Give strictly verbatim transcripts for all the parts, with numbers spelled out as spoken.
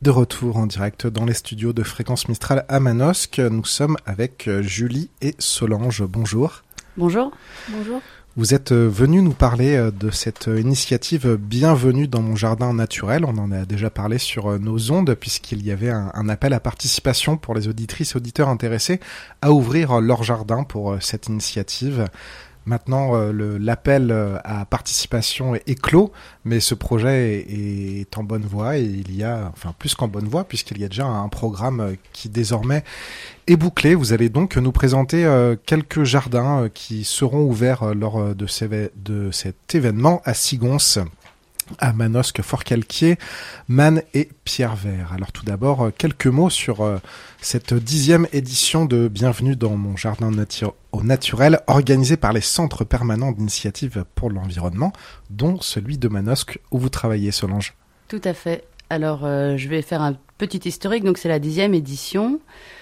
De retour en direct dans les studios de Fréquence Mistral à Manosque, nous sommes avec Julie et Solange. Bonjour. Bonjour. Bonjour. Vous êtes venus nous parler de cette initiative Bienvenue dans mon jardin naturel. On en a déjà parlé sur nos ondes puisqu'il y avait un, un appel à participation pour les auditrices et auditeurs intéressés à ouvrir leur jardin pour cette initiative. Maintenant, euh, le, l'appel à participation est, est clos, mais ce projet est, est en bonne voie et il y a, enfin plus qu'en bonne voie, puisqu'il y a déjà un programme qui désormais est bouclé. Vous allez donc nous présenter euh, quelques jardins euh, qui seront ouverts euh, lors de, ces, de cet événement à Sigonce, à Manosque, Forcalquier, Man et Pierrevert. Alors tout d'abord, quelques mots sur euh, cette dixième édition de Bienvenue dans mon jardin natu- au naturel, organisée par les centres permanents d'initiative pour l'environnement, dont celui de Manosque où vous travaillez, Solange. Tout à fait. Alors euh, je vais faire un petit historique. Donc c'est la dixième édition.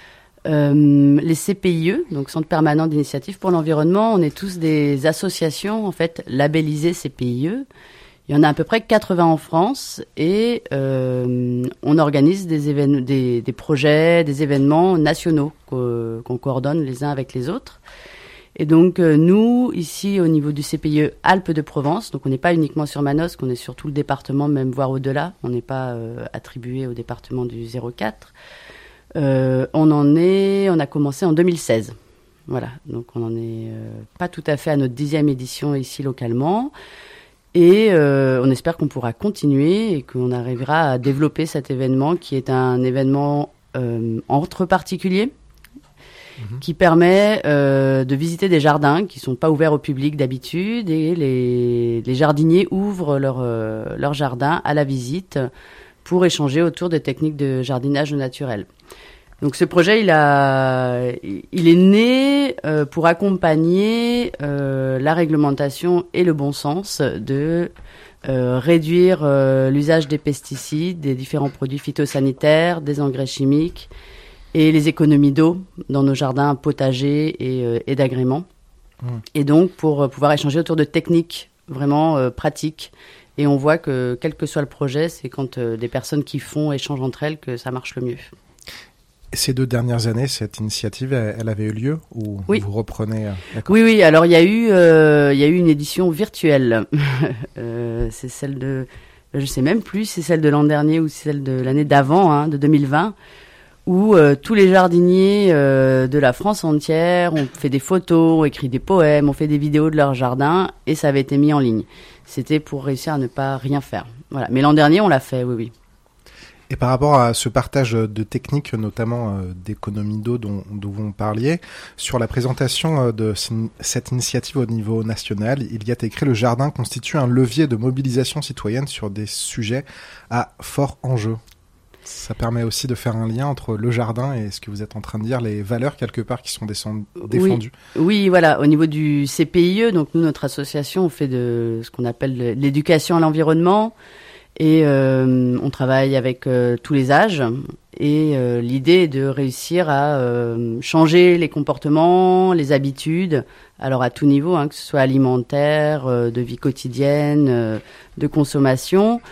Euh, les C P I E, donc Centre permanent d'initiative pour l'environnement, on est tous des associations en fait labellisées C P I E. Il y en a à peu près quatre-vingts en France et euh, on organise des, évén- des, des projets, des événements nationaux qu'on, qu'on coordonne les uns avec les autres. Et donc euh, nous, ici au niveau du C P I E Alpes de Provence, donc on n'est pas uniquement sur Manosque, on est sur tout le département, même voire au-delà, on n'est pas euh, attribué au département du zéro quatre. Euh, on en est, on a commencé en deux mille seize. Voilà, donc on n'en est euh, pas tout à fait à notre dixième édition ici localement. Et euh, on espère qu'on pourra continuer et qu'on arrivera à développer cet événement qui est un événement euh, entre particuliers mmh. qui permet euh, de visiter des jardins qui ne sont pas ouverts au public d'habitude et les, les jardiniers ouvrent leur, euh, leur jardin à la visite pour échanger autour des techniques de jardinage naturel. Donc ce projet, il a, il est né euh, pour accompagner euh, la réglementation et le bon sens de euh, réduire euh, l'usage des pesticides, des différents produits phytosanitaires, des engrais chimiques et les économies d'eau dans nos jardins potagers et, euh, et d'agréments. Mmh. Et donc pour pouvoir échanger autour de techniques vraiment euh, pratiques. Et on voit que quel que soit le projet, c'est quand euh, des personnes qui font échangent entre elles que ça marche le mieux. Ces deux dernières années, cette initiative, elle, elle avait eu lieu ou oui. vous reprenez euh, Oui, oui. Alors il y a eu, euh, il y a eu une édition virtuelle. euh, c'est celle de, je sais même plus, c'est celle de l'an dernier ou c'est celle de l'année d'avant, hein, de deux mille vingt, où euh, tous les jardiniers euh, de la France entière ont fait des photos, ont écrit des poèmes, ont fait des vidéos de leur jardin et ça avait été mis en ligne. C'était pour réussir à ne pas rien faire. Voilà. Mais l'an dernier, on l'a fait, oui, oui. Et par rapport à ce partage de techniques, notamment euh, d'économie d'eau dont, dont vous parliez, sur la présentation euh, de cette initiative au niveau national, il y a écrit « Le jardin constitue un levier de mobilisation citoyenne sur des sujets à fort enjeu ». Ça permet aussi de faire un lien entre le jardin et ce que vous êtes en train de dire, les valeurs quelque part qui sont descend- défendues. Oui, oui, voilà. Au niveau du C P I E, donc nous, notre association, on fait de ce qu'on appelle l'éducation à l'environnement. Et euh, on travaille avec euh, tous les âges et euh, l'idée est de réussir à euh, changer les comportements, les habitudes, alors à tout niveau, hein, que ce soit alimentaire, euh, de vie quotidienne, euh, de consommation,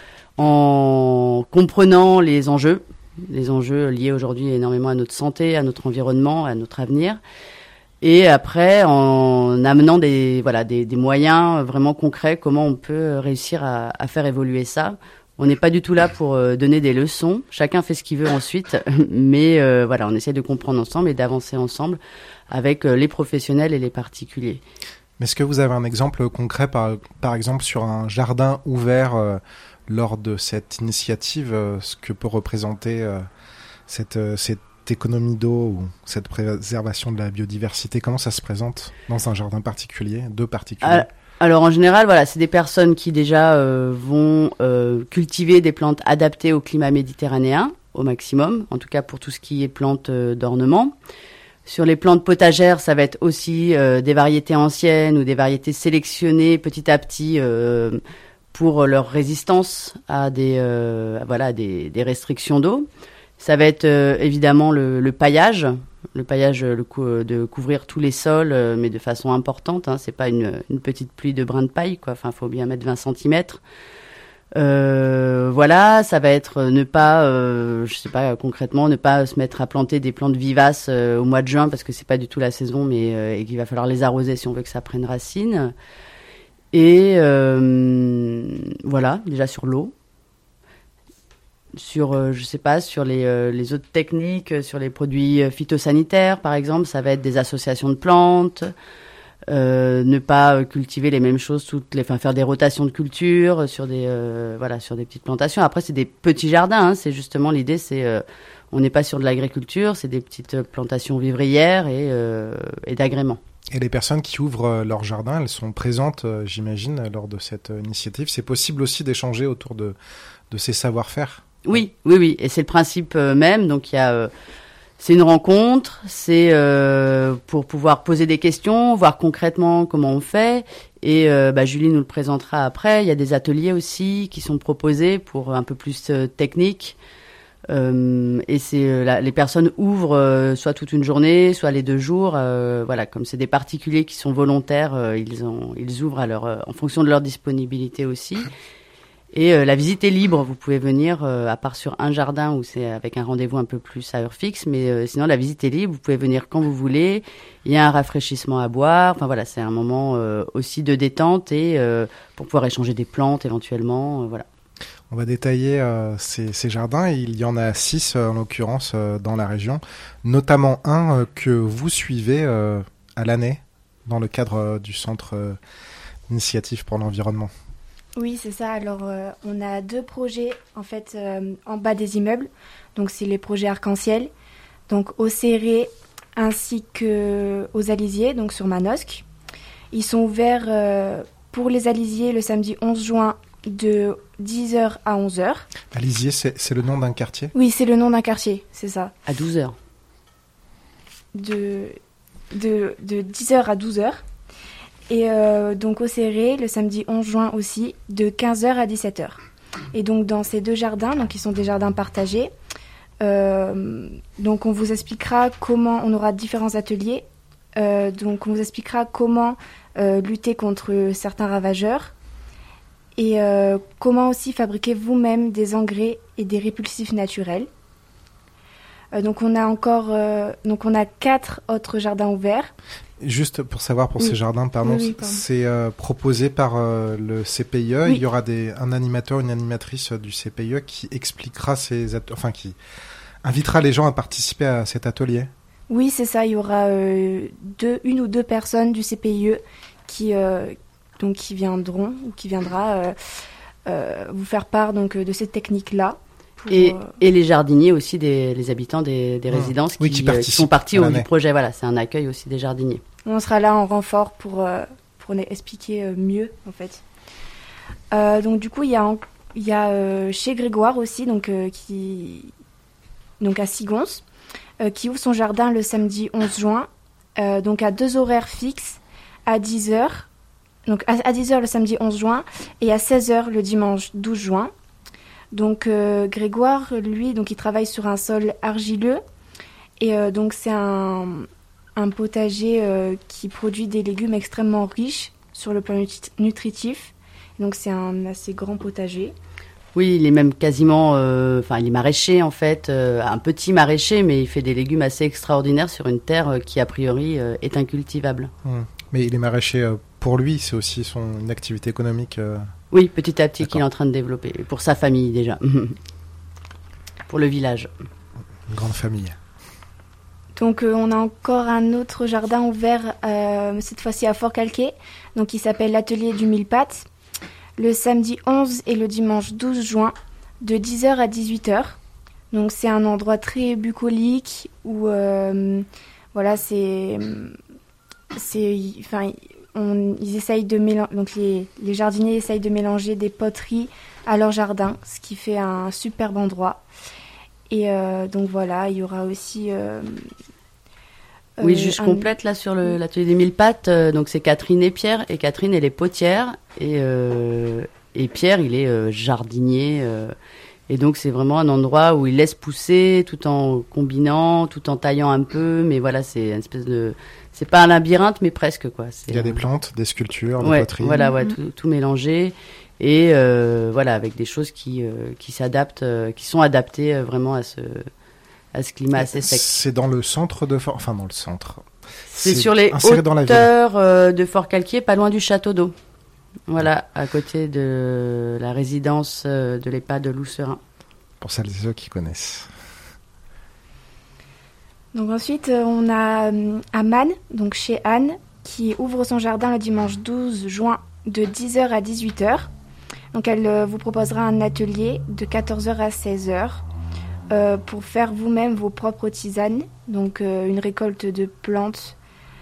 en comprenant les enjeux, les enjeux liés aujourd'hui énormément à notre santé, à notre environnement, à notre avenir. Et après, en amenant des, voilà, des, des moyens vraiment concrets, comment on peut réussir à, à faire évoluer ça. On n'est pas du tout là pour euh, donner des leçons. Chacun fait ce qu'il veut ensuite. Mais euh, voilà, on essaie de comprendre ensemble et d'avancer ensemble avec euh, les professionnels et les particuliers. Mais est-ce que vous avez un exemple concret, par, par exemple, sur un jardin ouvert euh, lors de cette initiative, euh, ce que peut représenter euh, cette, euh, cette économie d'eau ou cette préservation de la biodiversité, comment ça se présente dans un jardin particulier, de particulier? Alors en général, voilà, c'est des personnes qui déjà euh, vont euh, cultiver des plantes adaptées au climat méditerranéen au maximum, en tout cas pour tout ce qui est plantes euh, d'ornement. Sur les plantes potagères, ça va être aussi euh, des variétés anciennes ou des variétés sélectionnées petit à petit euh, pour leur résistance à des, euh, voilà, des, des restrictions d'eau. Ça va être euh, évidemment le, le paillage, le paillage le cou- de couvrir tous les sols, euh, mais de façon importante. Hein, c'est pas une, une petite pluie de brins de paille, quoi. Enfin, faut bien mettre vingt centimètres. Euh, voilà, ça va être ne pas, euh, je sais pas concrètement, ne pas se mettre à planter des plantes vivaces euh, au mois de juin parce que c'est pas du tout la saison, mais euh, et qu'il va falloir les arroser si on veut que ça prenne racine. Et euh, voilà, déjà sur l'eau, sur euh, je sais pas, sur les euh, les autres techniques, sur les produits phytosanitaires par exemple, ça va être des associations de plantes. Euh, ne pas cultiver les mêmes choses toutes les, enfin faire des rotations de culture sur des, euh, voilà, sur des petites plantations. Après c'est des petits jardins, hein, c'est justement l'idée, c'est, euh, on n'est pas sur de l'agriculture, c'est des petites plantations vivrières et, euh, et d'agréments. Et les personnes qui ouvrent leur jardin, elles sont présentes, euh, j'imagine, lors de cette initiative. C'est possible aussi d'échanger autour de, de ces savoir-faire. Oui, oui, oui, et c'est le principe euh, même. Donc il y a euh, C'est une rencontre, c'est euh, pour pouvoir poser des questions, voir concrètement comment on fait. Et euh, bah, Julie nous le présentera après. Il y a des ateliers aussi qui sont proposés pour un peu plus euh, technique. Euh, et c'est euh, la, les personnes ouvrent euh, soit toute une journée, soit les deux jours. Euh, voilà, comme c'est des particuliers qui sont volontaires, euh, ils, ont, ils ouvrent à leur, euh, en fonction de leur disponibilité aussi. Et euh, la visite est libre, vous pouvez venir, euh, à part sur un jardin où c'est avec un rendez-vous un peu plus à heure fixe, mais euh, sinon la visite est libre, vous pouvez venir quand vous voulez, il y a un rafraîchissement à boire, enfin voilà, c'est un moment euh, aussi de détente et euh, pour pouvoir échanger des plantes éventuellement, euh, voilà. On va détailler euh, ces, ces jardins, il y en a six euh, en l'occurrence euh, dans la région, notamment un euh, que vous suivez euh, à l'année dans le cadre euh, du centre euh, Initiative pour l'environnement. Oui, c'est ça. Alors, euh, on a deux projets, en fait, euh, en bas des immeubles. Donc, c'est les projets arc-en-ciel. Donc, au Céré ainsi qu'aux Alisiers, donc sur Manosque. Ils sont ouverts euh, pour les Alisiers le samedi onze juin de dix heures à onze heures. Alisiers, c'est, c'est le nom d'un quartier ? Oui, c'est le nom d'un quartier, c'est ça. À douze heures. De, de, de dix heures à douze heures. Et euh, donc au Céré, le samedi onze juin aussi, de quinze heures à dix-sept heures. Et donc dans ces deux jardins, donc qui sont des jardins partagés, euh, donc on vous expliquera comment, on aura différents ateliers, euh, donc on vous expliquera comment euh, lutter contre certains ravageurs et euh, comment aussi fabriquer vous-même des engrais et des répulsifs naturels. Euh, donc on a encore, euh, donc on a quatre autres jardins ouverts. Juste pour savoir, pour oui. ces jardins, pardon, oui, oui, pardon. c'est euh, proposé par euh, le C P I E. Oui. Il y aura des, un animateur, une animatrice du C P I E qui expliquera ces, at- enfin qui invitera les gens à participer à cet atelier. Oui, c'est ça. Il y aura euh, deux, une ou deux personnes du C P I E qui, euh, donc, qui viendront ou qui viendra euh, euh, vous faire part donc de cette technique-là. Pour, Et, euh... et les jardiniers aussi, des, les habitants des, des mmh. résidences qui, oui, qui, euh, qui sont partis au du projet. Voilà, c'est un accueil aussi des jardiniers. On sera là en renfort pour, euh, pour expliquer euh, mieux, en fait. Euh, donc, du coup, il y a, en, il y a euh, chez Grégoire aussi, donc, euh, qui, donc à Sigons, euh, qui ouvre son jardin le samedi onze juin, euh, donc à deux horaires fixes, à dix heures, donc à, à dix heures le samedi onze juin, et à seize heures le dimanche douze juin. Donc euh, Grégoire, lui, donc il travaille sur un sol argileux et euh, donc c'est un, un potager euh, qui produit des légumes extrêmement riches sur le plan nutri- nutritif. Donc c'est un assez grand potager. Oui, il est même quasiment, euh, enfin il est maraîcher en fait, euh, un petit maraîcher, mais il fait des légumes assez extraordinaires sur une terre euh, qui a priori euh, est incultivable. Mmh. Mais il est maraîcher euh, pour lui, c'est aussi son une activité économique. Euh... Oui, petit à petit qu'il est en train de développer, pour sa famille déjà, pour le village. Une grande famille. Donc euh, on a encore un autre jardin ouvert, euh, cette fois-ci à Fort-Calquier, donc il s'appelle l'Atelier du Mille-Pattes, le samedi onze et le dimanche douze juin, de dix heures à dix-huit heures. Donc c'est un endroit très bucolique où euh, voilà, c'est... c'est enfin, On, ils essayent de mélanger, donc les, les jardiniers essayent de mélanger des poteries à leur jardin, ce qui fait un superbe endroit. Et euh, donc voilà, il y aura aussi. Euh, oui, euh, juste un... complète là sur le, l'atelier des mille pattes. Euh, donc c'est Catherine et Pierre, et Catherine elle est potière et euh, et Pierre il est euh, jardinier. Euh, et donc c'est vraiment un endroit où il laisse pousser tout en combinant, tout en taillant un peu. Mais voilà, c'est une espèce de C'est pas un labyrinthe, mais presque, quoi. C'est il y a un... des plantes, des sculptures, des ouais, poteries. Voilà, ouais, mmh. tout, tout mélangé. et euh, voilà, avec des choses qui euh, qui s'adaptent, euh, qui sont adaptées euh, vraiment à ce à ce climat assez sec. C'est dans le centre de Fort, enfin dans le centre. C'est, c'est sur les hauteurs euh, de Fort-Calquier, pas loin du château d'eau. Voilà, à côté de la résidence euh, de l'EHPAD de Loup-Serein. Pour celles et ceux qui connaissent. Donc ensuite, on a euh, Aman, donc chez Anne, qui ouvre son jardin le dimanche douze juin de dix heures à dix-huit heures. Donc elle euh, vous proposera un atelier de quatorze heures à seize heures euh, pour faire vous-même vos propres tisanes. Donc euh, une récolte de plantes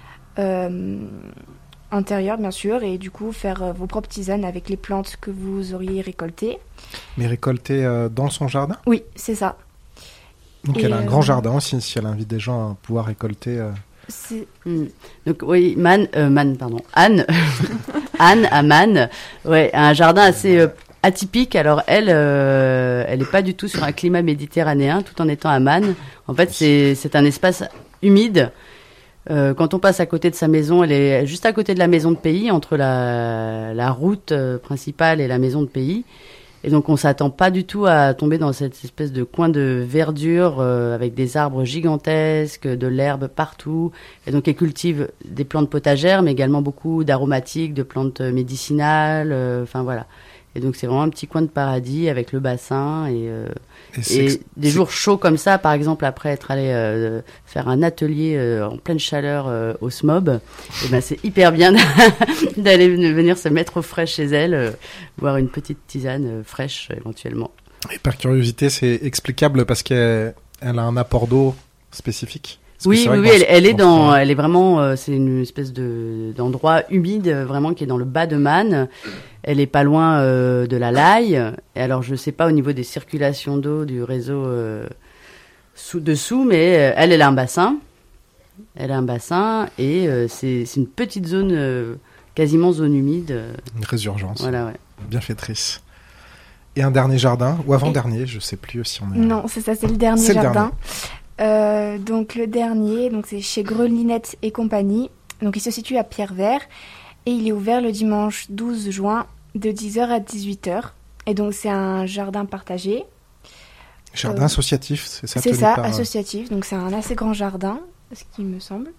euh, intérieures bien sûr, et du coup faire euh, vos propres tisanes avec les plantes que vous auriez récoltées. Mais récoltées euh, dans son jardin ? Oui, c'est ça. Donc et elle a un euh, grand jardin aussi, si elle invite des gens à pouvoir récolter... Euh... C'est... Mmh. Donc oui, Man, euh, Man, pardon, Anne, Anne à Man, ouais, a un jardin assez euh, atypique. Alors elle, euh, elle est pas du tout sur un climat méditerranéen, tout en étant à Man. En fait, c'est c'est un espace humide. Euh, quand on passe à côté de sa maison, elle est juste à côté de la maison de pays, entre la la route euh, principale et la maison de pays. Et donc, on s'attend pas du tout à tomber dans cette espèce de coin de verdure euh, avec des arbres gigantesques, de l'herbe partout. Et donc, elle cultive des plantes potagères, mais également beaucoup d'aromatiques, de plantes médicinales. Enfin, euh, voilà. Et donc, c'est vraiment un petit coin de paradis avec le bassin. Et, euh, et, et des jours chauds comme ça, par exemple, après être allé euh, faire un atelier euh, en pleine chaleur euh, au S M O B, et ben, c'est hyper bien d'aller venir se mettre au frais chez elle, euh, boire une petite tisane euh, fraîche éventuellement. Et par curiosité, c'est explicable parce qu'elle elle a un apport d'eau spécifique. Oui, oui, oui, elle, elle est dans, elle est vraiment, euh, c'est une espèce de d'endroit humide, vraiment qui est dans le bas de Man. Elle est pas loin euh, de la Laye. Et alors, je sais pas au niveau des circulations d'eau du réseau euh, sous dessous, mais euh, elle, elle a un bassin. Elle a un bassin et euh, c'est c'est une petite zone, euh, quasiment zone humide. Euh, une résurgence. Voilà, ouais. Bienfaitrice. Et un dernier jardin ou avant-dernier, je sais plus si on est. Non, c'est ça, c'est le dernier c'est jardin. Le dernier. Euh, donc le dernier, donc c'est chez Grelinette et compagnie. Donc il se situe à Pierrevert et il est ouvert le dimanche douze juin de dix heures à dix-huit heures. Et donc c'est un jardin partagé. Jardin euh, associatif, c'est ça ? C'est ça, par... associatif. Donc c'est un assez grand jardin, ce qui me semble.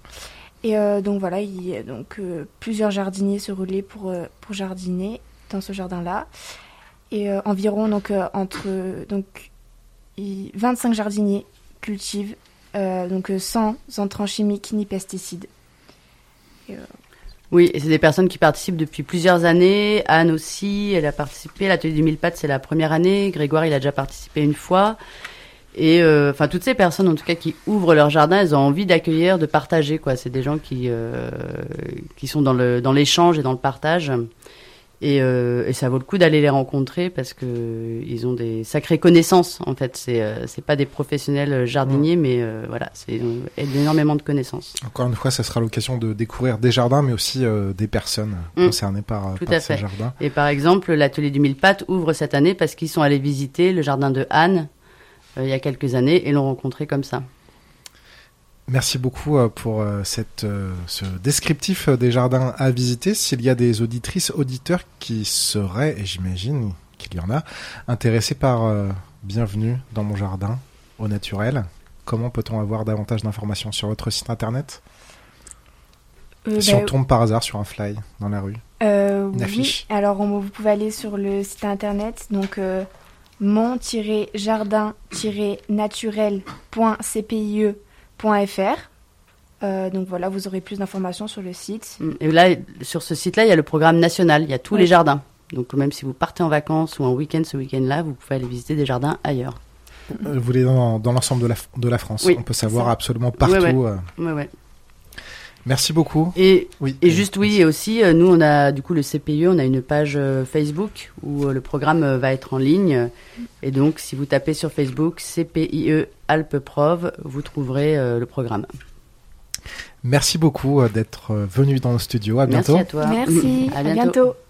Et euh, donc voilà, il y a donc euh, plusieurs jardiniers se relaient pour euh, pour jardiner dans ce jardin-là. Et euh, environ donc euh, entre donc vingt-cinq jardiniers cultivent euh, donc sans entrants chimiques ni pesticides. Et, euh... Oui, et c'est des personnes qui participent depuis plusieurs années. Anne aussi, elle a participé. L'atelier du mille pattes, c'est la première année. Grégoire, il a déjà participé une fois. Et enfin, euh, toutes ces personnes, en tout cas, qui ouvrent leur jardin, elles ont envie d'accueillir, de partager, quoi. C'est des gens qui euh, qui sont dans le dans l'échange et dans le partage. Et, euh, et ça vaut le coup d'aller les rencontrer parce que ils ont des sacrées connaissances. En fait, c'est euh, c'est pas des professionnels jardiniers, mmh. mais euh, voilà, c'est ils ont énormément de connaissances. Encore une fois, ça sera l'occasion de découvrir des jardins, mais aussi euh, des personnes mmh. concernées par, Tout par à ces fait. jardins. Et par exemple, l'atelier du mille pattes ouvre cette année parce qu'ils sont allés visiter le jardin de Anne euh, il y a quelques années et l'ont rencontré comme ça. Merci beaucoup pour cette, ce descriptif des jardins à visiter. S'il y a des auditrices, auditeurs qui seraient, et j'imagine qu'il y en a, intéressés par euh, Bienvenue dans mon jardin au naturel, comment peut-on avoir davantage d'informations sur votre site internet ? euh, Si bah, on tombe par hasard sur un fly dans la rue, euh, une affiche. Oui, alors on, vous pouvez aller sur le site internet, donc euh, mon jardin naturel point c p i e point f r. Euh, donc voilà, vous aurez plus d'informations sur le site. Et là, sur ce site-là, il y a le programme national, il y a tous oui. les jardins. Donc même si vous partez en vacances ou en week-end ce week-end-là, vous pouvez aller visiter des jardins ailleurs. Euh, vous voulez dans, dans l'ensemble de la, de la France, oui, on peut savoir ça. Absolument partout. Ouais, ouais. Euh... Ouais, ouais. Merci beaucoup. Et, oui, et juste oui, et aussi, euh, nous on a du coup le C P I E, on a une page euh, Facebook où euh, le programme euh, va être en ligne. Et donc si vous tapez sur Facebook C P I E Alpes-Prov, vous trouverez euh, le programme. Merci beaucoup euh, d'être euh, venu dans le studio. À bientôt. Merci à toi. Merci. À à bientôt. bientôt.